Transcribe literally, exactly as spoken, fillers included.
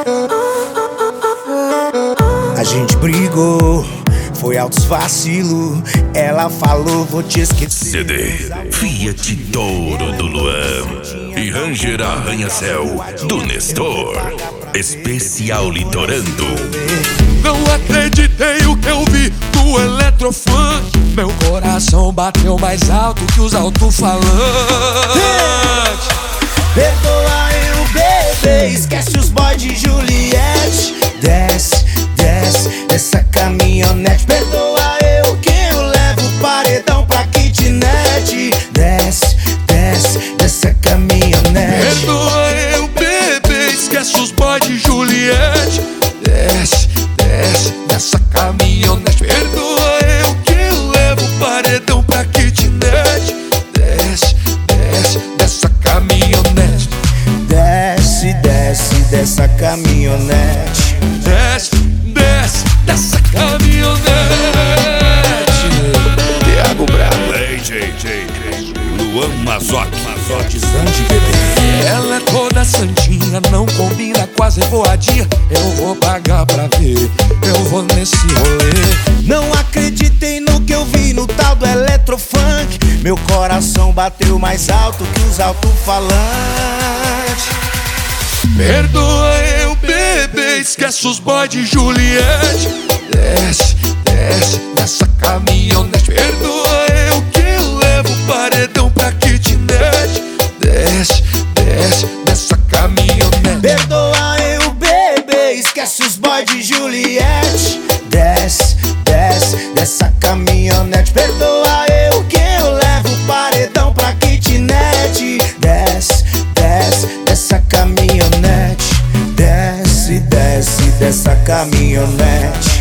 A gente brigou, foi altos vacilo. Ela falou, vou te esquecer. C D Fiat Touro do Luan e Ranger Arranha-Céu do Nestor. Especial Litorando. Não acreditei o que eu vi do Eletrofunk. Meu coração bateu mais alto que os alto-falantes. Perdoa eu, bebê, esquece os boys de Juliette. Desce, desce dessa caminhonete. Perdoa eu que eu levo o paredão pra kitnet. Desce, desce dessa caminhonete. Perdoa eu, bebê, esquece os boys de Juliette. Desce, desce dessa caminhonete. Perdoa eu que eu levo o paredão pra kitnet. Desce, desce dessa caminhonete. Desce, desce dessa caminhonete. Desce, desce dessa caminhonete. Thiago Bravo, Ei, J J Luan Mazoc. Zandi bebê. Ela é toda santinha, não combina com as revoadinha. Eu vou pagar pra ver, eu vou nesse rolê. Não acreditei no que eu vi no tal do Eletrofunk. Meu coração bateu mais alto que os alto-falantes. Perdoa eu, bebê, esquece os boys de Juliette. Desce, desce dessa caminhonete. Perdoa eu que eu levo o paredão pra kitnet. Desce, desce dessa caminhonete. Perdoa eu, bebê, esquece os boys de Juliette. Desce, desce dessa caminhonete. Perdoa eu que eu levo o paredão pra kitnet. Desce, desce dessa caminhonete. Desce, desce dessa caminhonete.